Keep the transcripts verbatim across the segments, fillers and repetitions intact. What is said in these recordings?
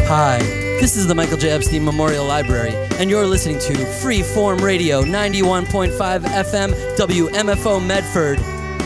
Hi, this is the Michael J. Epstein Memorial Library, and you're listening to Freeform Radio ninety-one point five F M W M F O Medford.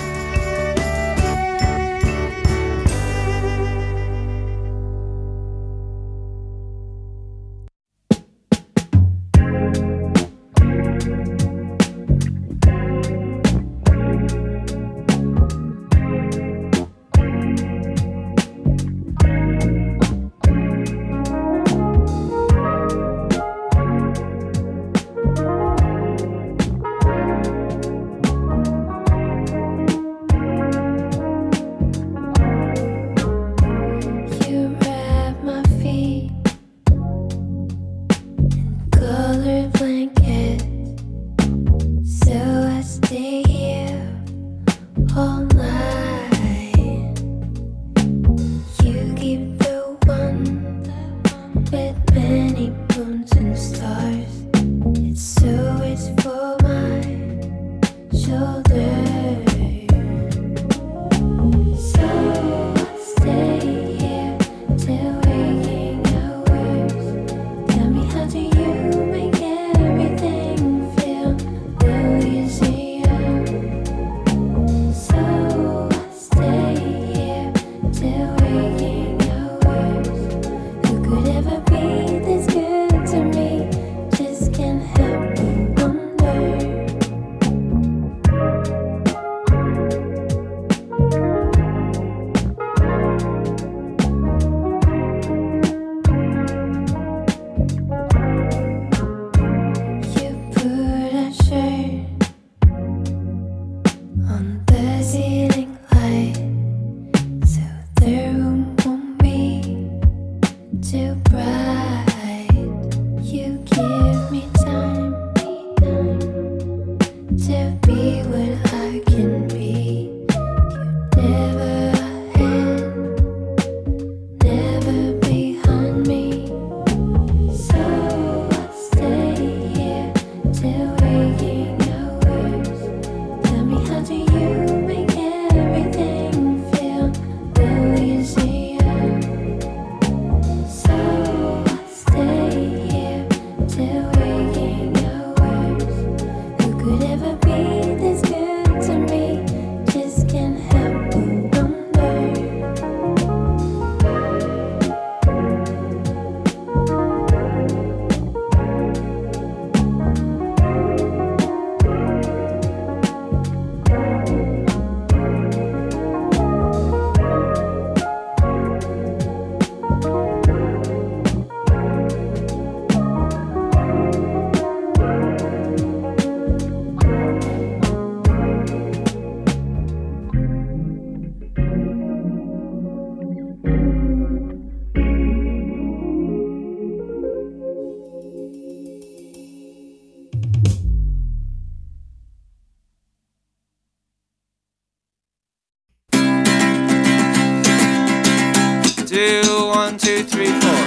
Two, one, two, three, four.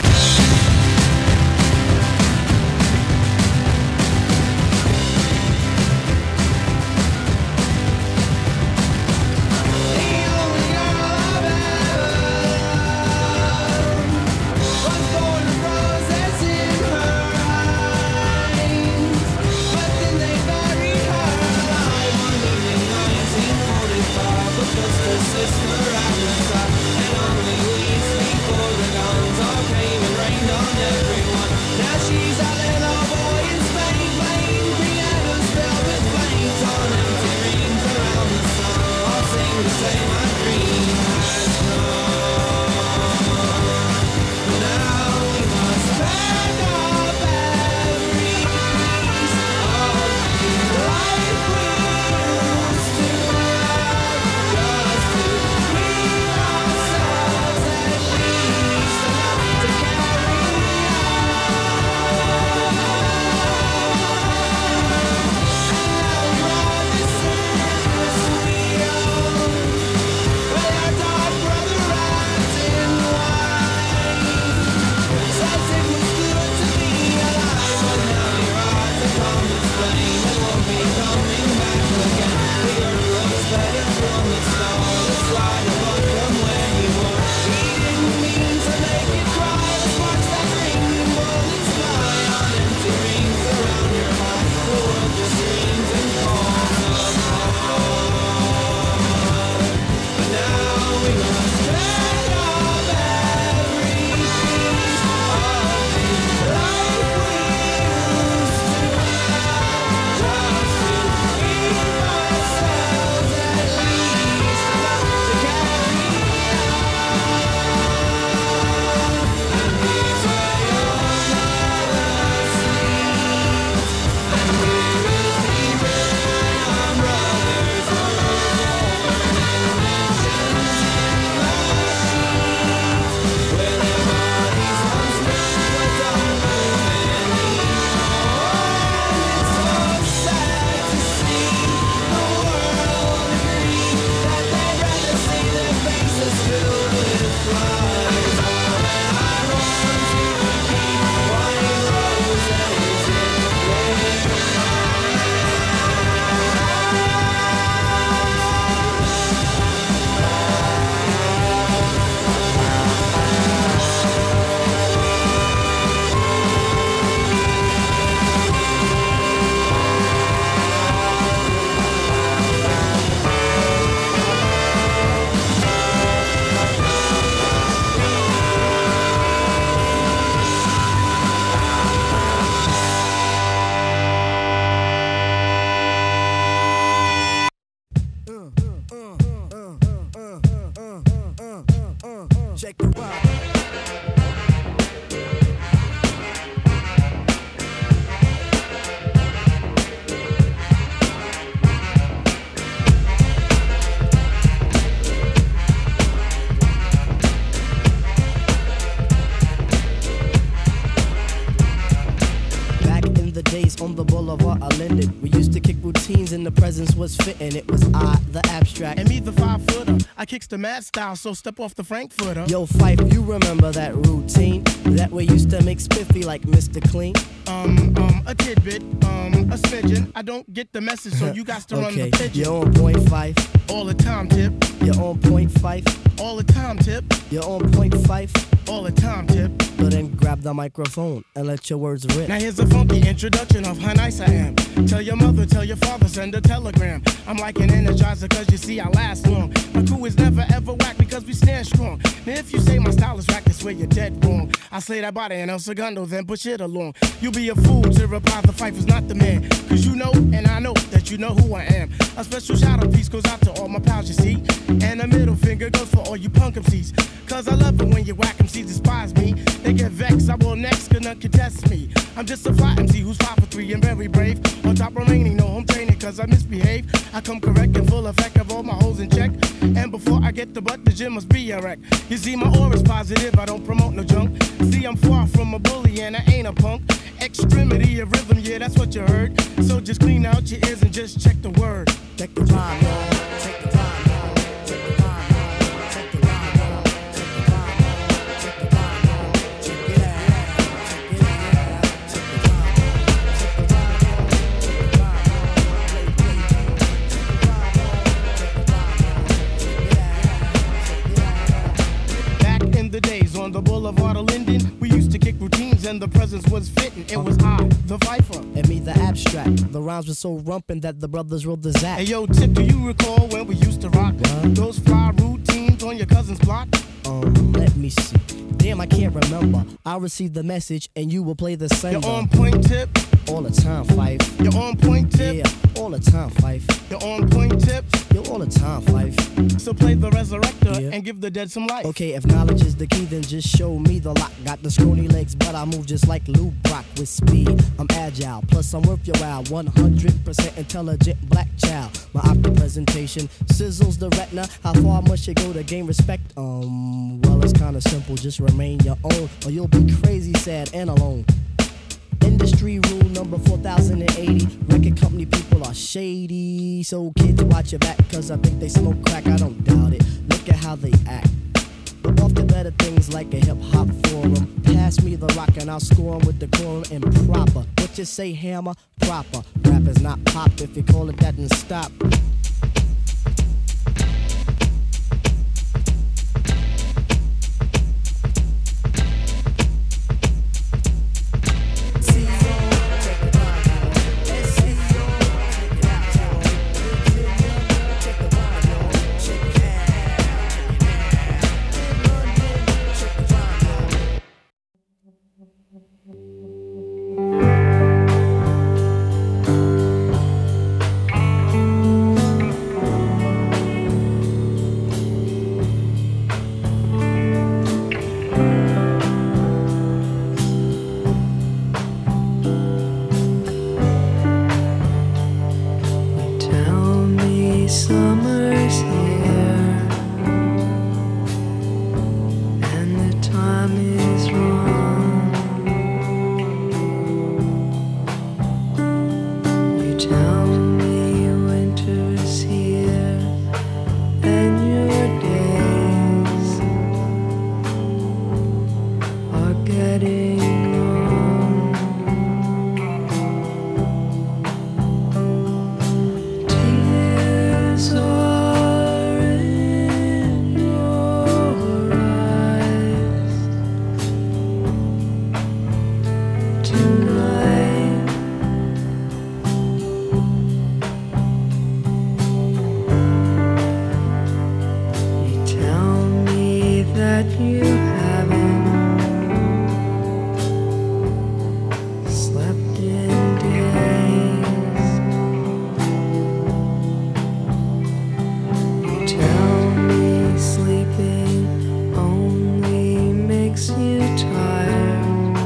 check the rhyme. Days on the boulevard I Linden. We used to kick routines and the presence was fitting. It was I, the abstract. And me, the five footer. I kicks the mad style, so step off the Frankfurter. Yo, Fife, you remember that routine? That way used to make spiffy like Mister Clean. Um, um, a tidbit, um, a smidgen. I don't get the message, so you got to okay. run the pigeon. You're on point five. All the time, tip. You're on point five. All the time, tip. You're on point five. All the time, tip. So then grab the microphone and let your words rip. Now here's a funky introduction of how nice I am. Tell your mother, tell your father, send a telegram. I'm like an energizer cause you see I last long. My crew is never ever whack because we stand strong. Now if you say my style is whack, that's where you're dead wrong. I slay that body and El Segundo, then push it along. You'll be a fool to reply the fife is not the man. Cause you know and I know that you know who I am. A special shout out piece goes out to all my pals you see. And a middle finger goes for all you punk M Cs. Cause I love it when you whack M Cs despise me. They get vexed, I will next, cause none can test me. I'm just a fly M C who's five for three and very brave. On top remaining, no home training cause I misbehave. I come correct and full effect of all my hoes in check. And before I get the butt, the gym must be a wreck. You see my aura's positive, I don't promote no junk. See I'm far from a bully and I ain't a punk. Extremity of rhythm, yeah that's what you heard. So just clean out your ears and just check the word. Check the rhyme, y'all. Check the rhyme. The days on the boulevard of Linden, we used to kick routines and the presence was fitting. It was I, the Viper, and me, the abstract. The rhymes were so rumpin' that the brothers wrote the Zach. Hey yo, Tip, do you recall when we used to rock what? Those fly routines on your cousin's block? Um, let me see. Damn, I can't remember. I'll receive the message and you will play the sender. You're on point, Tip. All the time, Fife. You're on point, Tip. Yeah, all the time, Fife. You're on point, Tip. You're all the time, Fife. So play the resurrector yeah. and give the dead some life. Okay, if knowledge is the key, then just show me the lock. Got the scrawny legs, but I move just like Lou Brock with speed. I'm agile, plus I'm worth your while. one hundred percent intelligent black child. My optic presentation sizzles the retina. How far must you go to gain respect? Um, well, it's kinda simple. Just remain your own, or you'll be crazy, sad, and alone. Industry rule number four thousand eighty. Record company people are shady. So kids watch your back, cause I think they smoke crack. I don't doubt it. Look at how they act. But off the better things like a hip hop forum. Pass me the rock and I'll score 'em with the quorum and proper. What you say, hammer? Proper. Rap is not pop. If you call it that, then stop. only makes you tired.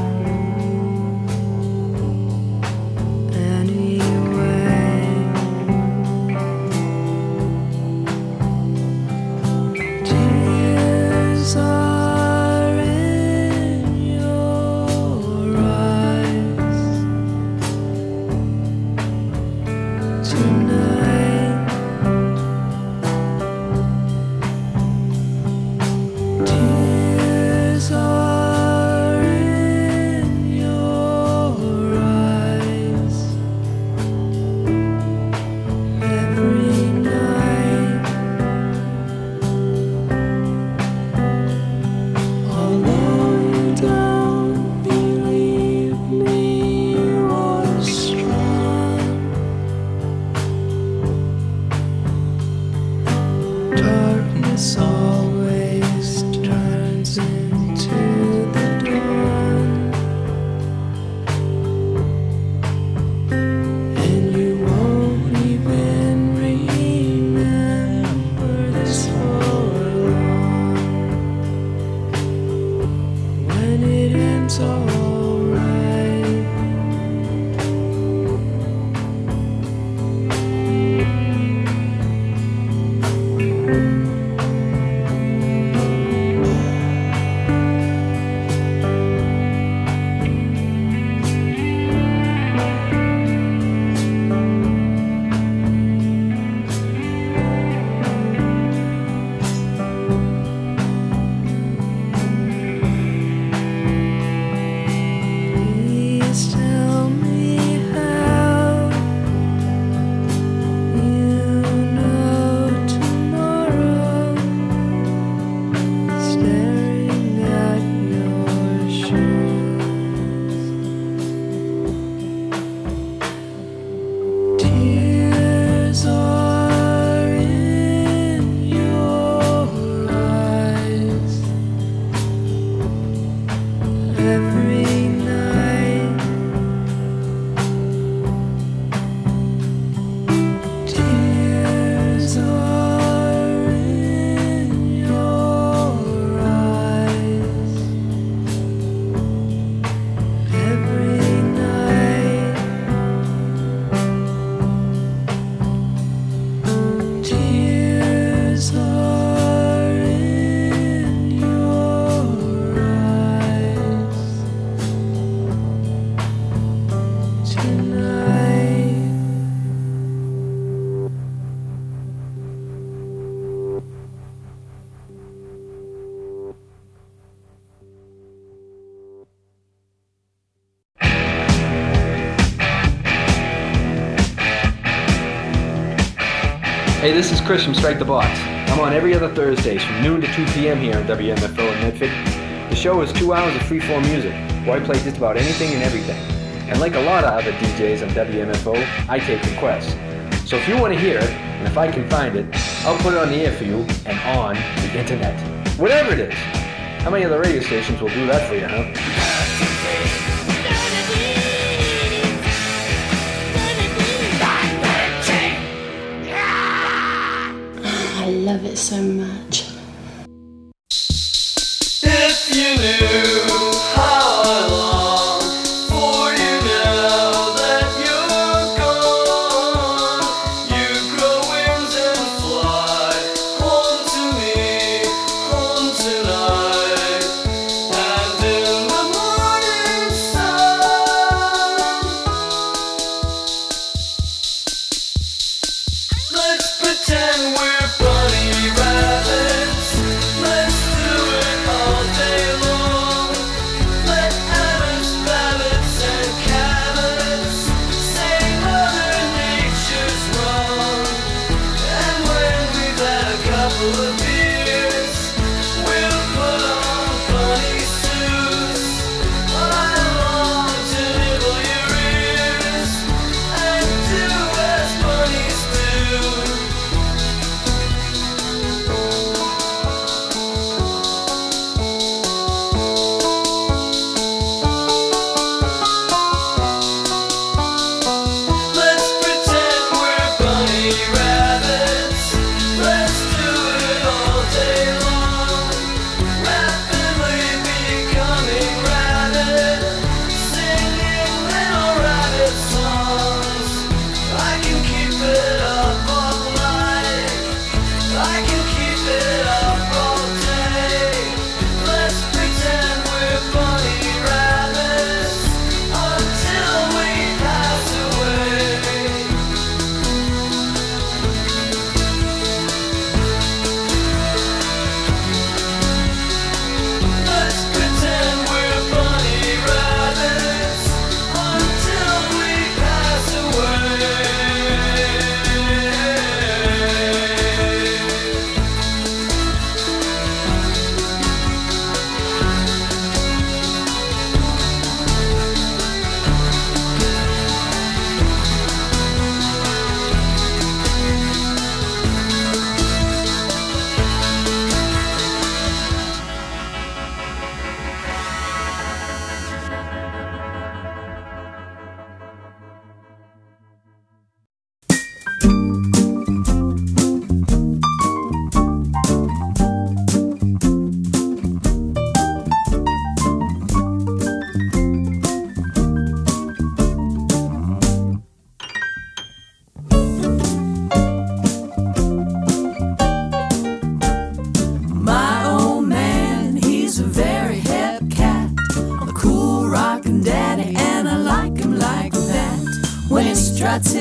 Hey, this is Chris from Strike the Box. I'm on every other Thursdays from noon to two p.m. here on W M F O in Medford. The show is two hours of freeform music, where I play just about anything and everything. And like a lot of other D Js on W M F O, I take requests. So if you want to hear it, and if I can find it, I'll put it on the air for you and on the internet. Whatever it is. How many other radio stations will do that for you, huh? I love it so much. If you knew how I long for you now that you're gone, you grow wings and fly home to me, home tonight. And in the morning sun, let's pretend we're bunny rabbits. Let's do it all day long. Let atoms, rabbits, and carrots say Mother Nature's wrong. And when we've had a couple of beers, we'll put on bunny suits. I long to nibble your ears and do as bunnies do. Let's pretend we're bunny rabbits. Let's do it all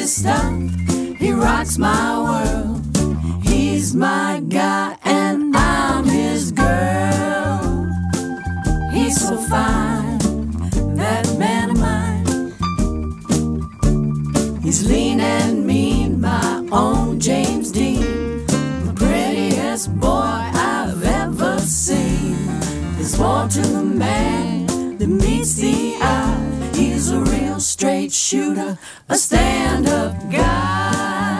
his stuff. He rocks my world. He's my guy and I'm his girl. He's so fine, that man of mine. He's lean and mean, my own James Dean, the prettiest boy I've ever seen. There's more to the man than meets the eye. He's a real straight shooter, a stand-up guy.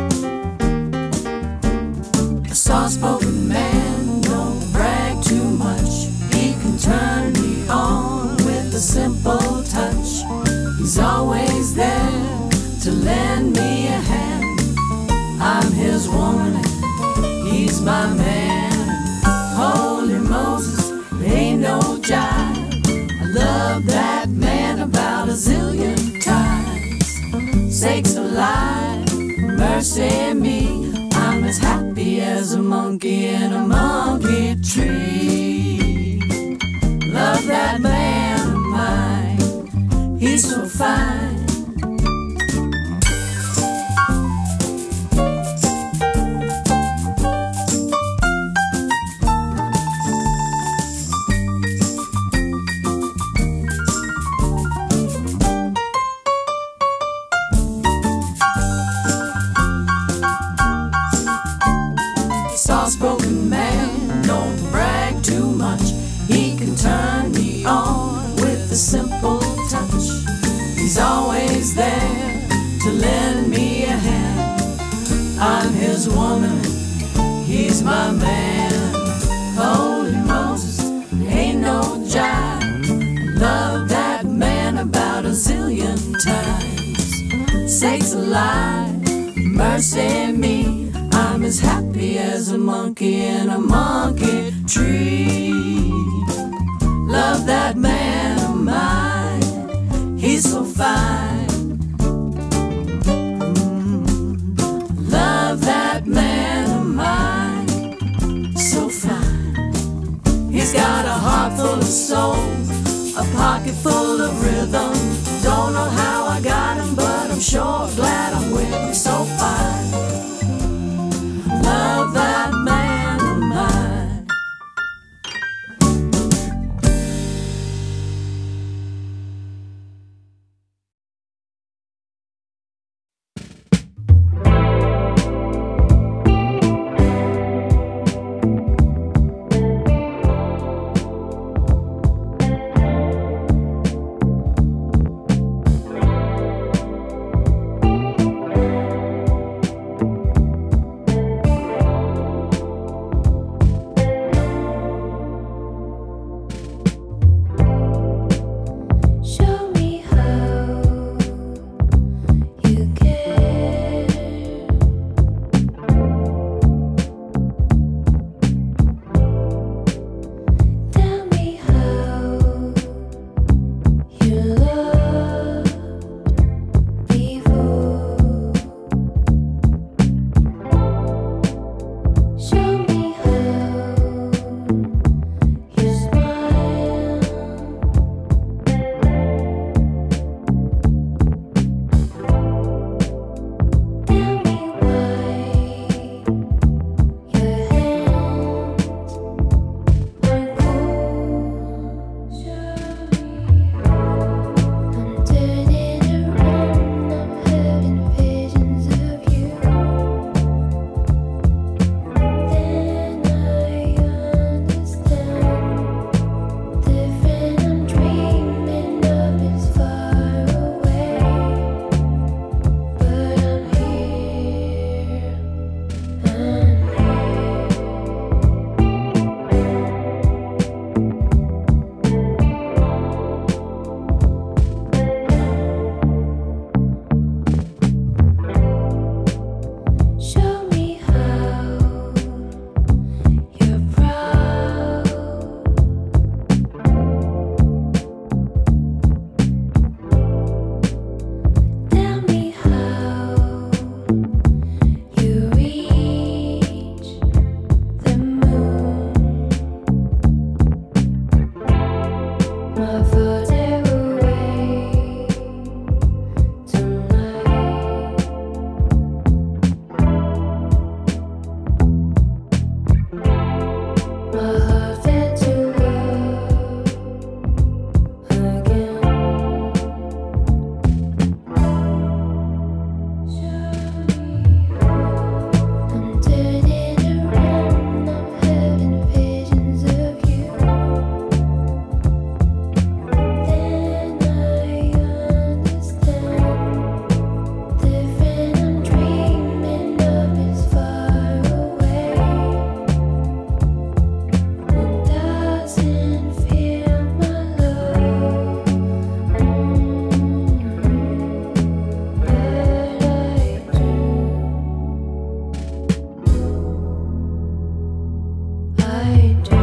A soft-spoken man, don't brag too much. He can turn me on with a simple touch. He's always there to lend me a hand. I'm his woman, he's my man. Holy Moses, there ain't no jive. I love that man about a zillion times. Sakes alive, mercy me, I'm as happy as a monkey in a monkey tree. Love that man of mine, he's so fine. Soft-spoken man, don't brag too much. He can turn me on with a simple touch. He's always there to lend me a hand. I'm his woman, he's my man. Holy Moses, ain't no jive. Love that man about a zillion times. Sakes alive, mercy me, I'm as happy as a monkey in a monkey tree. Love that man of mine, he's so fine. Mm. Love that man of mine, so fine. He's got a heart full of soul, a pocket full of rhythm. Don't know how I got him, but I'm sure glad I'm with him, so fine. Love that man of mine. I do.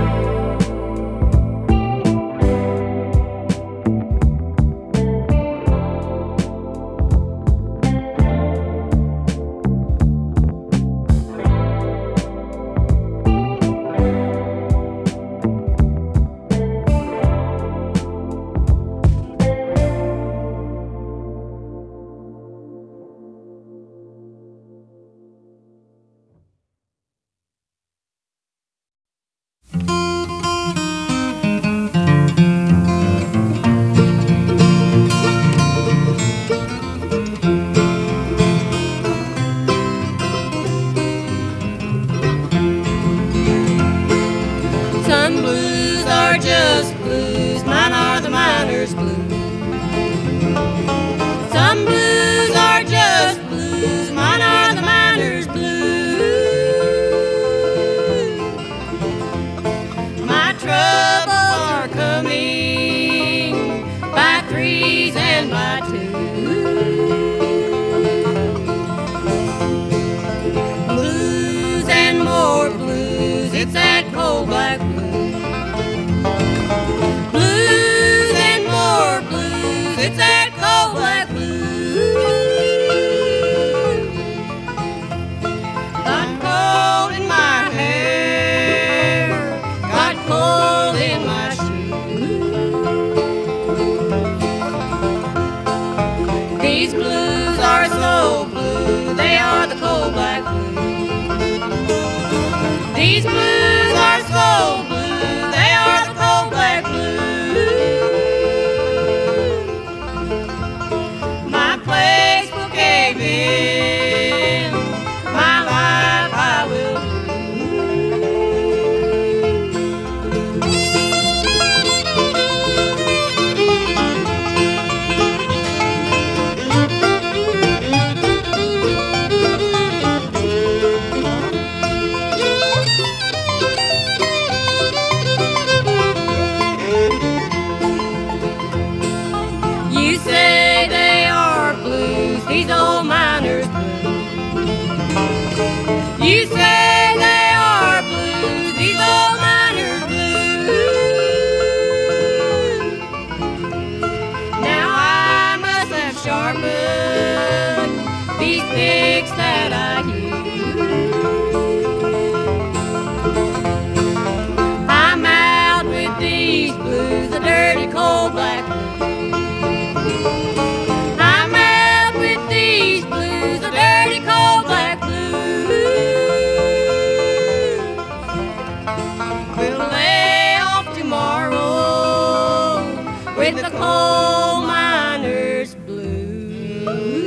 Some blues are just blues, mine are the miner's blues. Some blues are just blues, mine are the miner's blues. My troubles are coming by threes and by twos. Blues and more blues, it's that cold black blues. Blues and more blues, it's that cold black blues. Got cold in my hair, got cold in my shoes. These blues are so blue, they are the cold black blues. These blues are so blue, they are the cold black blues. My place will cave in, my life I will You say they are blues, these old miners blues. You say they are blues, these old miners blues. Now I must have sharpened these picks that I use. I'm out with these blues, the dirty cold black blues. I'm out with these blues, the dirty cold black blues. We'll lay off tomorrow with the coal miner's blues.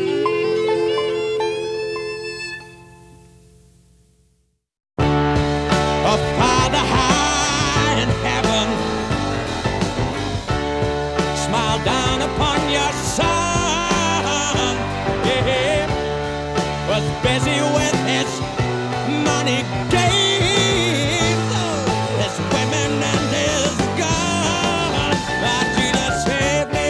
A Father high in heaven, smile down upon your son. Yeah, was busy with his money games, his women and his guns. But Jesus saved me.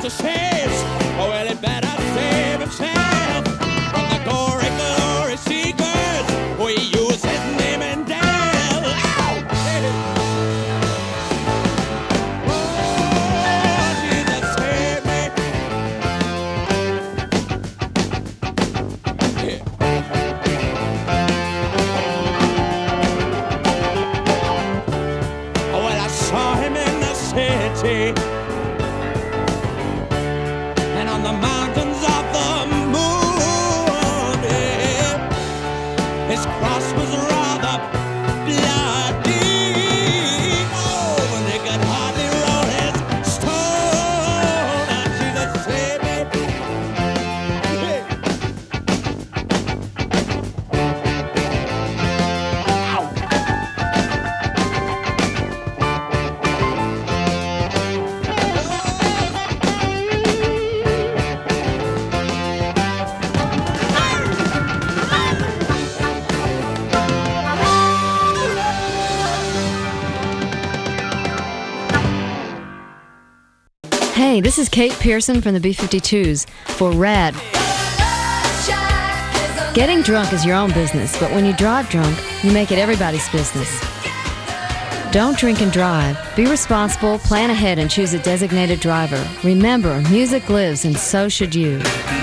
to shades. Oh, well, he better save himself from the gory, glory seekers. We use his name and Dale. Ow! Oh, Jesus, save me. Yeah. Oh, well, I saw him in the city. And on the mountains of the moon, yeah, his cross was rather bloody. Oh, and they could hardly roll his stone. And Jesus saved me. Yeah. Hey, this is Kate Pearson from the B fifty-twos for RAD. Getting drunk is your own business, but when you drive drunk, you make it everybody's business. Don't drink and drive. Be responsible, plan ahead, and choose a designated driver. Remember, music lives, and so should you.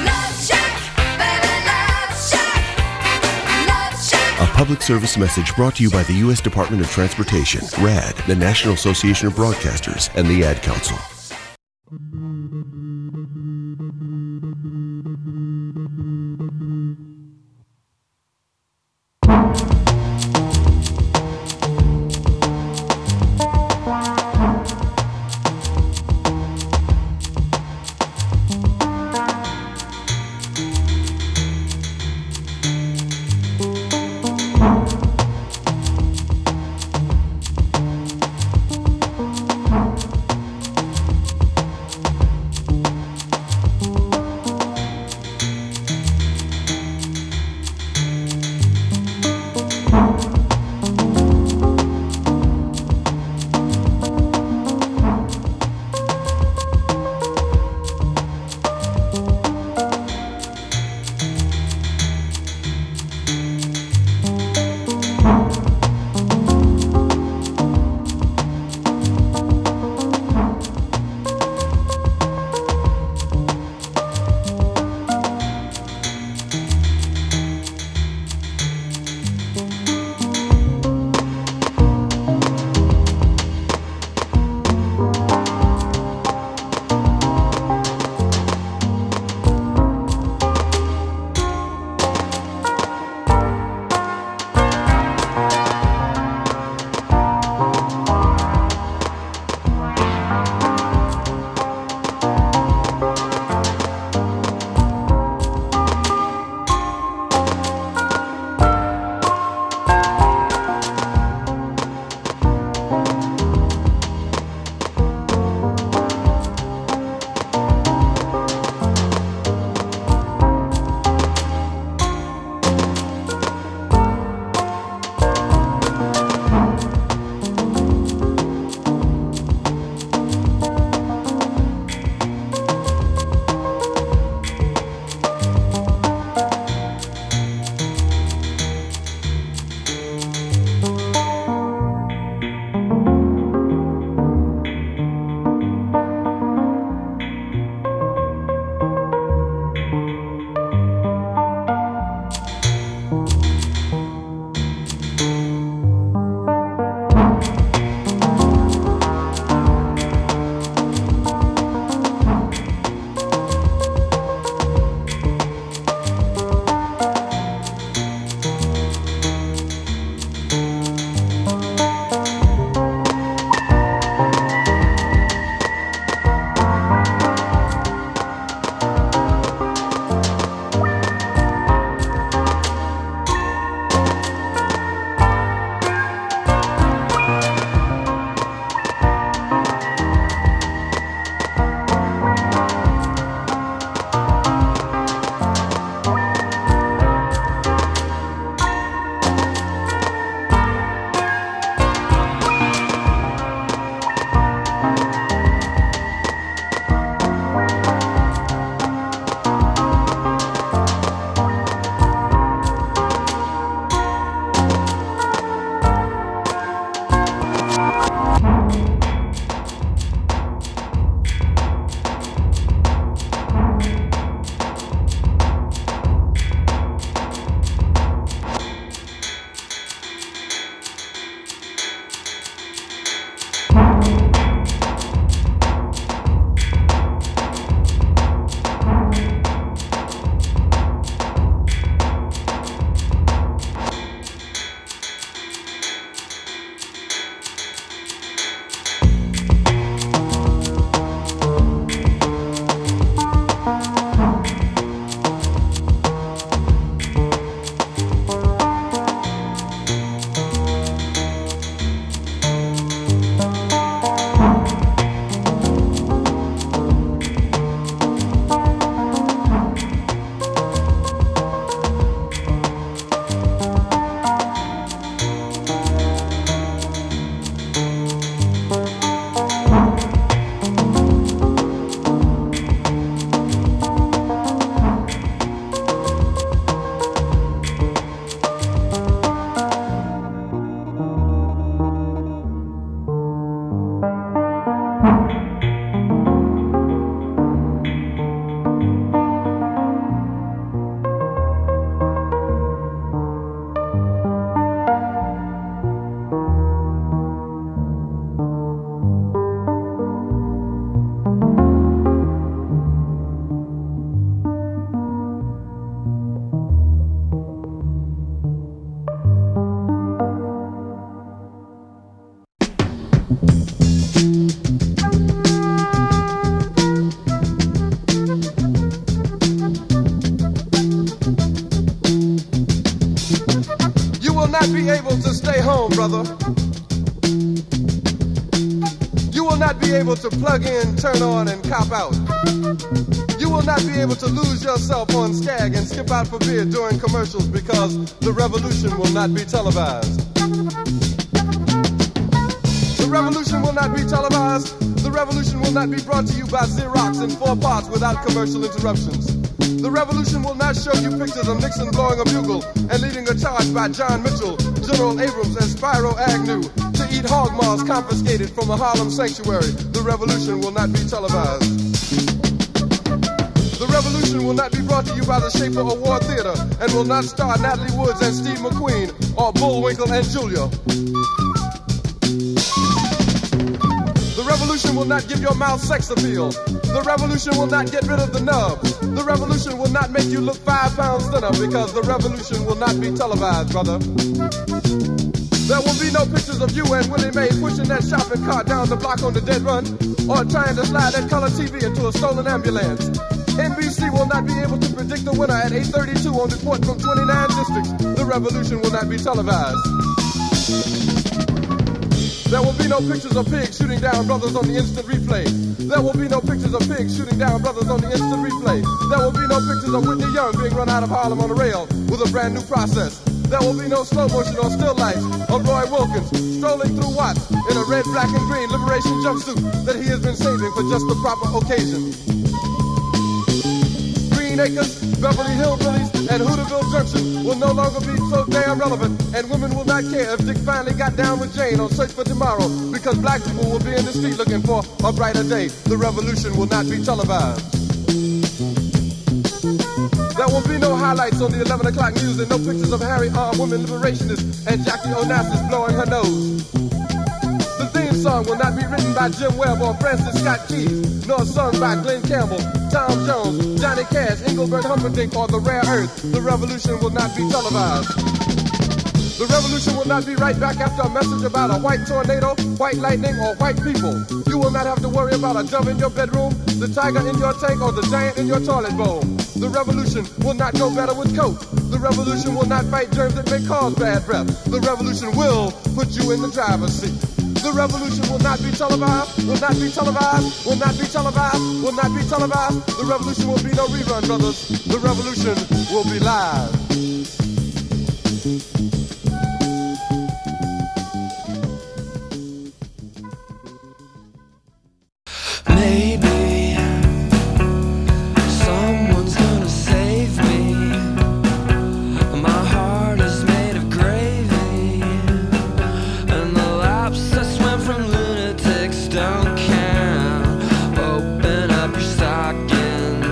A public service message brought to you by the U S Department of Transportation, RAD, the National Association of Broadcasters, and the Ad Council. not be able to stay home, brother. You will not be able to plug in, turn on, and cop out. You will not be able to lose yourself on Skag and skip out for beer during commercials because the revolution will not be televised. The revolution will not be televised. The revolution will not be brought to you by Xerox in four parts without commercial interruptions. The revolution will not show you pictures of Nixon blowing a bugle and leading a charge by John Mitchell, General Abrams, and Spyro Agnew to eat hog maws confiscated from a Harlem sanctuary. The revolution will not be televised. The revolution will not be brought to you by the Schaefer Award Theater and will not star Natalie Woods and Steve McQueen or Bullwinkle and Julia. The revolution will not give your mouth sex appeal. The revolution will not get rid of the nub. The revolution will not make you look five pounds thinner because the revolution will not be televised, brother. There will be no pictures of you and Willie Mae pushing that shopping cart down the block on the dead run or trying to slide that color T V into a stolen ambulance. N B C will not be able to predict the winner at eight thirty-two on report from twenty-nine districts. The revolution will not be televised. There will be no pictures of pigs shooting down brothers on the instant replay. There will be no pictures of pigs shooting down brothers on the instant replay. There will be no pictures of Whitney Young being run out of Harlem on a rail with a brand new process. There will be no slow motion or still life of Roy Wilkins strolling through Watts in a red, black, and green liberation jumpsuit that he has been saving for just the proper occasion. Green Acres, Beverly Hillbillies, and Hooterville Junction will no longer be so damn relevant, and women will not care if Dick finally got down with Jane on Search for Tomorrow, because black people will be in the street looking for a brighter day. The revolution will not be televised. There will be no highlights on the eleven o'clock news and no pictures of Harry armed women liberationists and Jackie Onassis blowing her nose. The theme song will not be written by Jim Webb or Francis Scott Keys, nor sung by Glenn Campbell, Tom Jones, Johnny Cash, Engelbert Humperdinck, or The Rare Earth. The revolution will not be televised. The revolution will not be right back after a message about a white tornado, white lightning, or white people. You will not have to worry about a dove in your bedroom, the tiger in your tank, or the giant in your toilet bowl. The revolution will not go better with coke. The revolution will not fight germs that may cause bad breath. The revolution will put you in the driver's seat. The revolution will not be televised, will not be televised, will not be televised, will not be televised. The revolution will be no rerun, brothers. The revolution will be live. Maybe someone's gonna save me. My heart is made of gravy, and the laps I swim from lunatics don't count. Open up your stocking,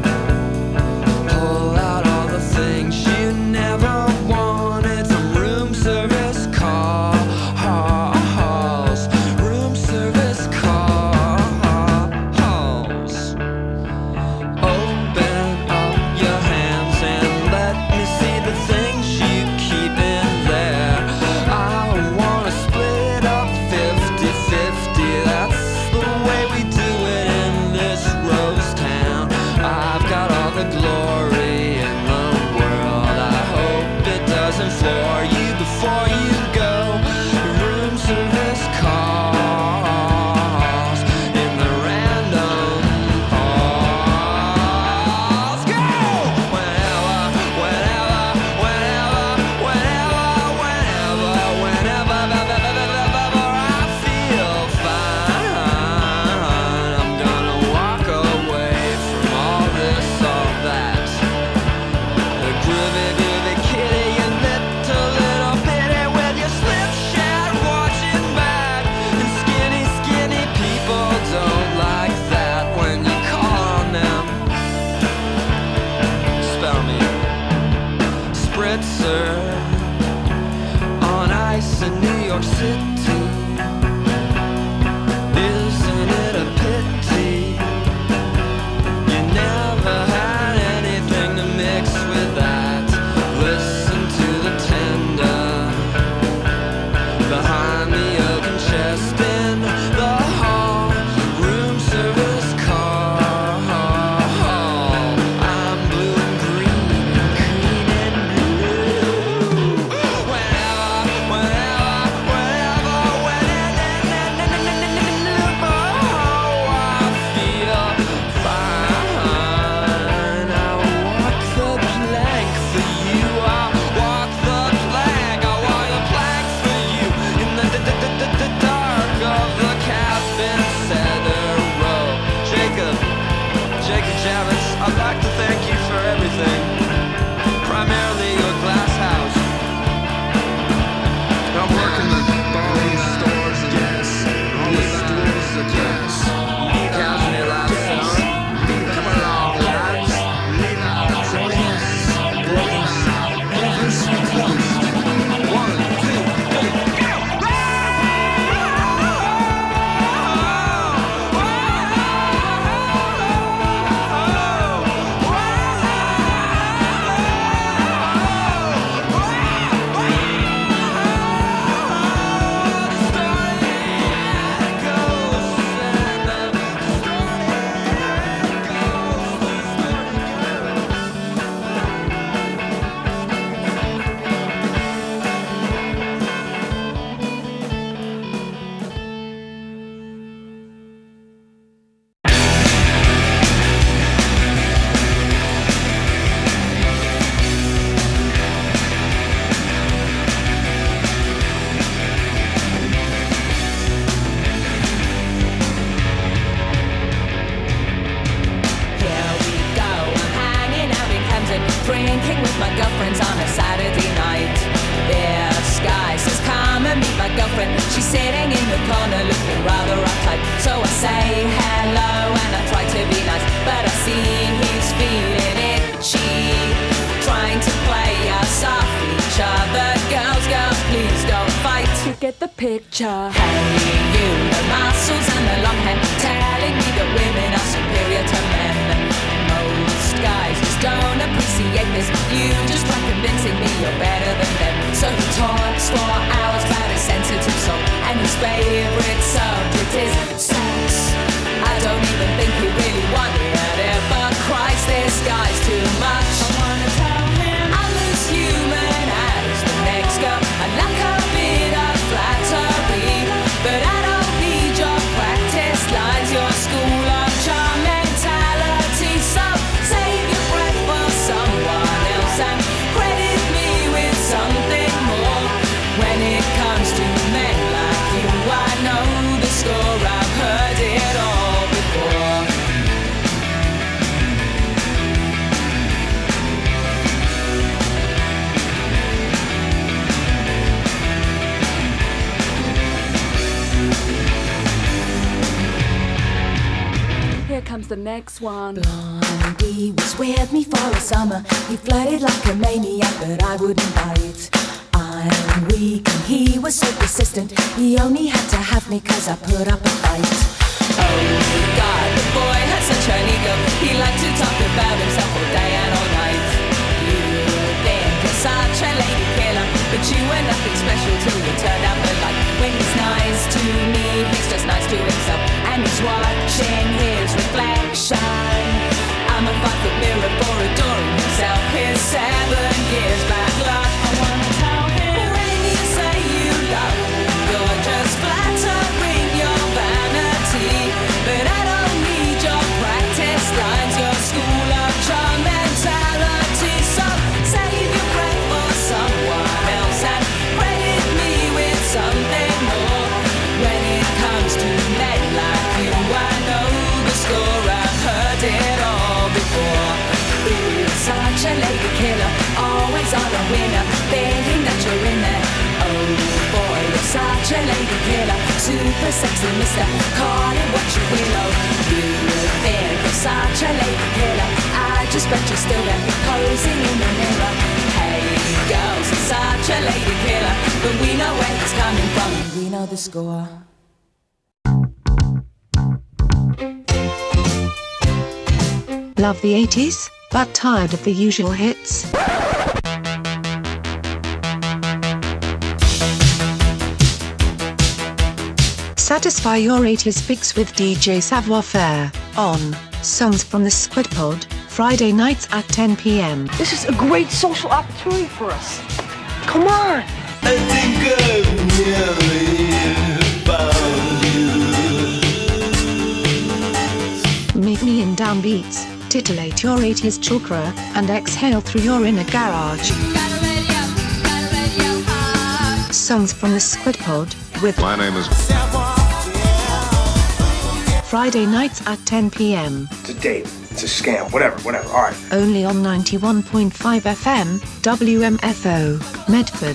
pull out all the things you never wanted from room service calls, room service calls. On ice in New York City, isn't it a pity you never had anything to mix with that? Listen to the tender behind the oaken chest in the hall, room service call. I'm blue and green and green and blue. Whenever I'd like to thank you for everything, primarily your glass house. I work in the bone stores and yes, all the stores that yes, casually last summer. Come along, lads. One, two, three, go! Drinking with my girlfriends on a Saturday night. Yeah, Sky says come and meet my girlfriend. She's sitting in the corner looking rather uptight. So I say hello and I try to be nice, but I see he's feeling itchy, trying to play us off each other. Girls, girls, please don't fight. You get the picture. Hey, you, the muscles and the long hair, telling me that women are superior to men. Most guys just don't appreciate this. You just try convincing me you're better than them. So he talks for hours about his sensitive soul, and his favorite subject is sex. I don't even think he really wanted it, but Christ, this guy's too much. I wanna tell him I'm as human as the next girl. I'd like a bit of flattery, but I don't need your practice lines, your school of charm mentality. So save your breath for someone else and credit me with something more. When it comes to men like you, I know the score. I've heard it all before. Here comes the next one. Blondie was with me for a summer. He flirted like a maniac, but I wouldn't bite. I'm weak and he was so persistent. He only had to have me cause I put up a fight. Oh God, the boy had such an ego. He liked to talk about himself all day and all night. You think you're such a lady killer, but you were nothing special till you turned out the light. When he's nice to me, he's just nice to himself, and he's watching his reflection. I'm a five-foot mirror for adoring himself. His seven years back luck. I wanna tell him when you say you love me, you're just flattering your vanity, but I don't need your practice lines, your school of charm mentality. So save your breath for someone else and credit me with something more. When it comes to men like you, I know the score. I've heard it all before. You're such a lady killer, always on a winner, thinking that you're in there. Oh boy, you're such a lady killer, super sexy mister, call it what you will. Oh, you think you're such a lady killer, I just bet you're still there, posing in the mirror. Hey girls, you're such a lady killer, but we know where it's coming from, and we know the score. Love the eighties, but tired of the usual hits? Satisfy your eighties fix with D J Savoir Faire on Songs from the Squid Pod, Friday nights at ten p m This is a great social opportunity for us. Come on! I think I've nearly found you. Meet me in downbeats, titillate your eighties chakra, and exhale through your inner garage. Songs from the Squid Pod with My name is Friday nights at ten p m To date, it's a scam, whatever, whatever, all right. Only on ninety-one point five F M, W M F O, Medford.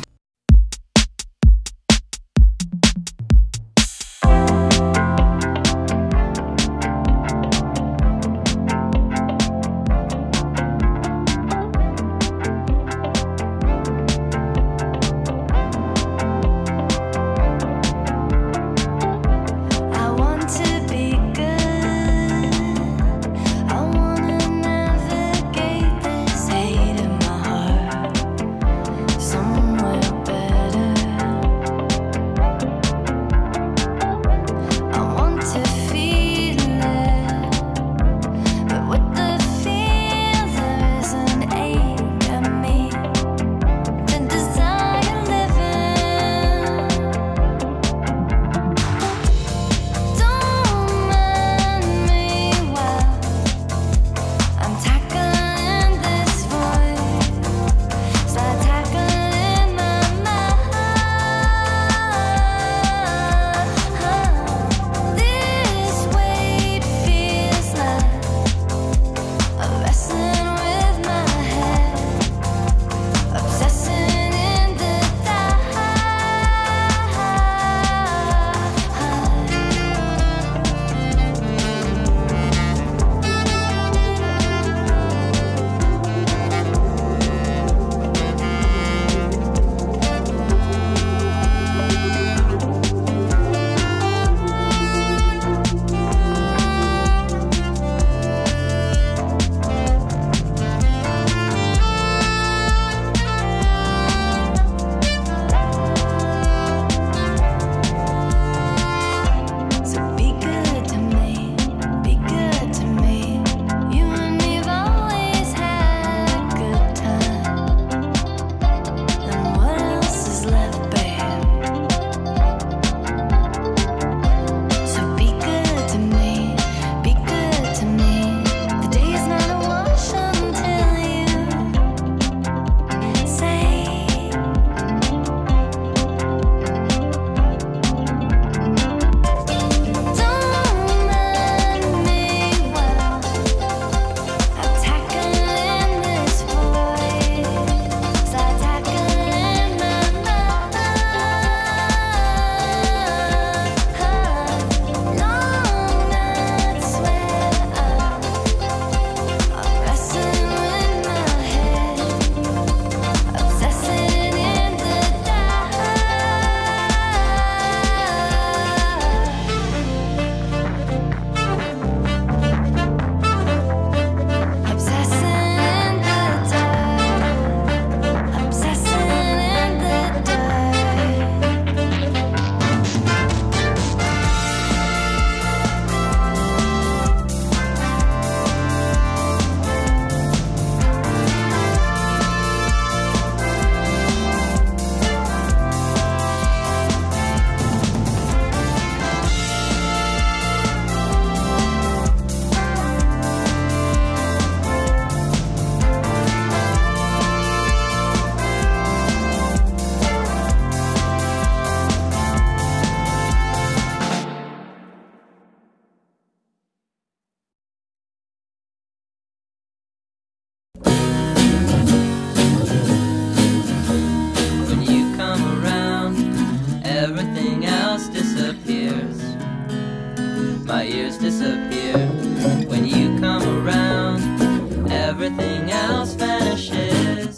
my ears disappear. When you come around, everything else vanishes.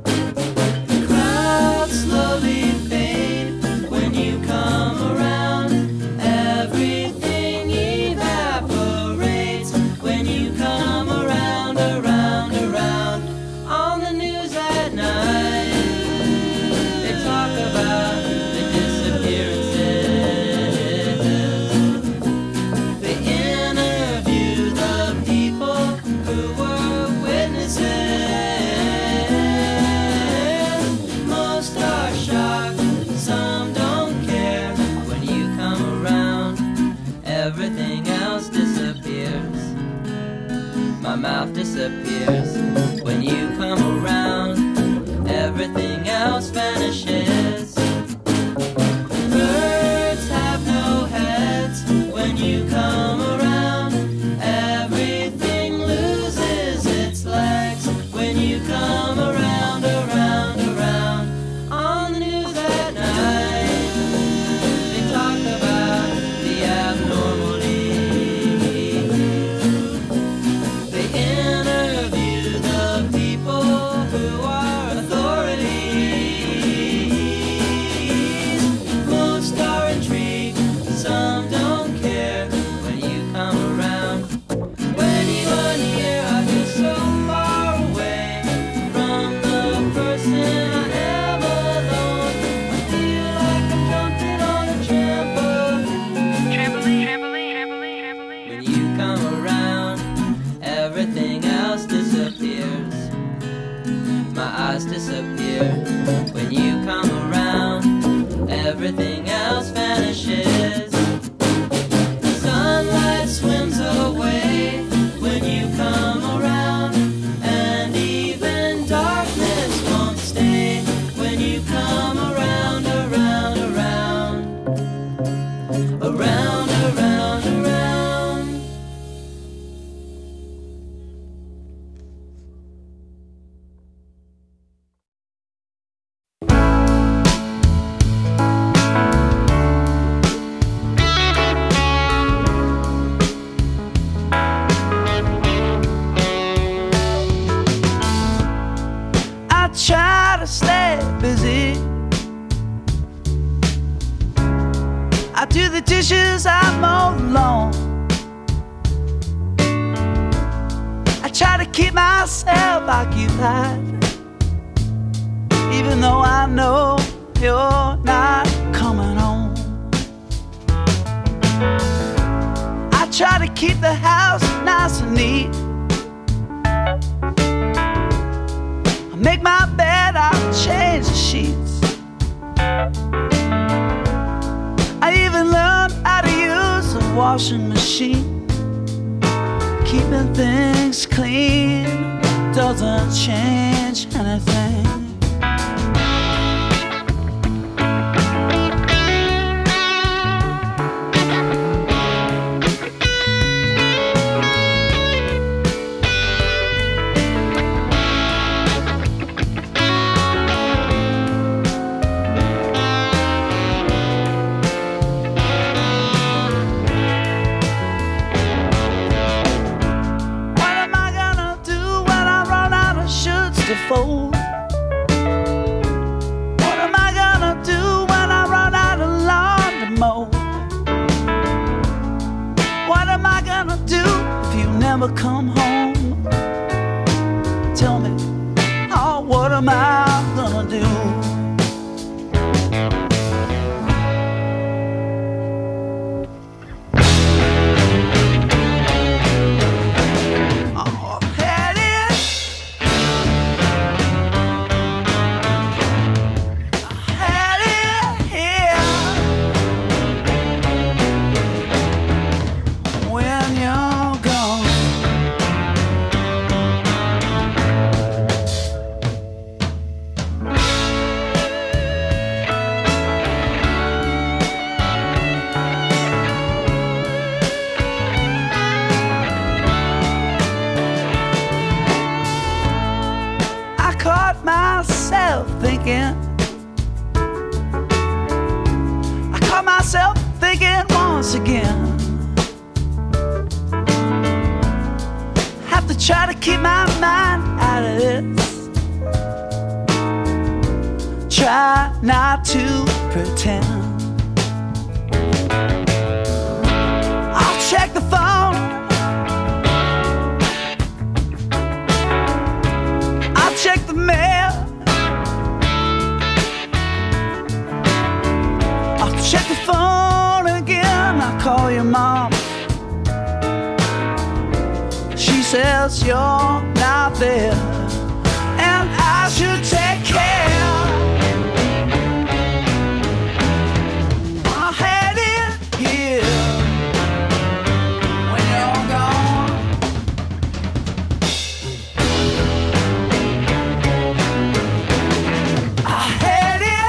Clouds slowly fade when you come around. Everything evaporates when you come around, around, around. On the news at night, they talk about the disappearances. They interview the people who were witnesses. Most are shocked, some don't care. When you come around, everything else disappears. My mouth disappears. When you come around, everything else vanishes. Birds have no heads when you come around. Everything loses just disappear. When you come around, everything else vanishes. The sunlight swims away when you come around, and even darkness won't stay when you come around, around, around, around, around, around. I try to stay busy. I do the dishes, I mow the lawn. I try to keep myself occupied, even though I know you're not coming home. I try to keep the house nice and neat. I make my bed, I change the sheets. I even learned how to use a washing machine. Keeping things clean doesn't change anything. Fold. What am I gonna do when I run out of lawn to mow? What am I gonna do if you never come home? Tell me, oh, what am I gonna do? Thinking, I caught myself thinking once again. Have to try to keep my mind out of this. Try not to pretend. I'll check the phone. I'll check the mail. Check the phone again, I call your mom. She says you're not there, and I should take care. I had it here when you're gone. I had it.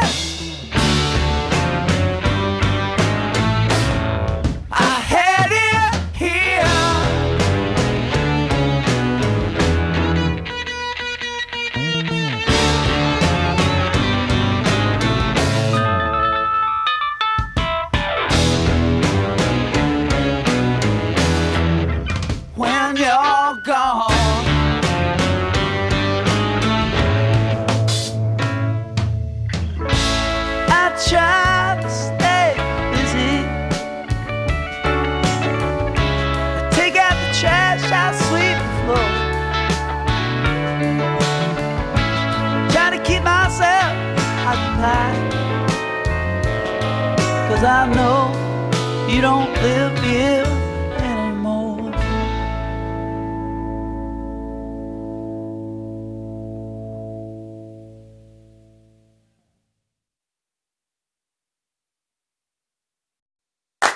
Cause I know you don't live here anymore.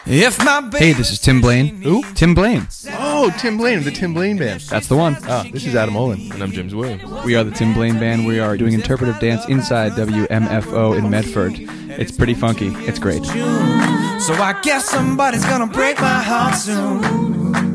If my baby Hey, this is Tim Blaine. Who? Tim Blaine. Oh, Tim Blaine of the Tim Blaine Band. That's the one. Ah, this is Adam Olin. And I'm James Williams. We are the Tim Blaine Band. We are doing interpretive dance inside W M F O in Medford. It's pretty funky. It's great. So I guess somebody's gonna break my heart soon.